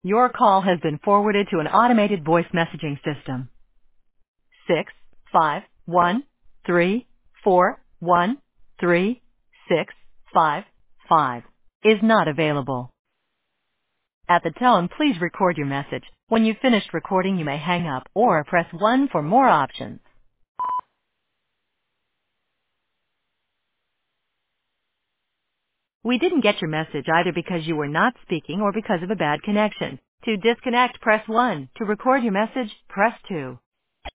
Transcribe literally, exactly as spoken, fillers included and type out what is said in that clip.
Your call has been forwarded to an automated voice messaging system. Six five one three four one three six five five is not available. At the tone, please record your message. When you've finished recording, you may hang up or press one for more options. We didn't get your message either because you were not speaking or because of a bad connection. To disconnect, press one. To record your message, press two.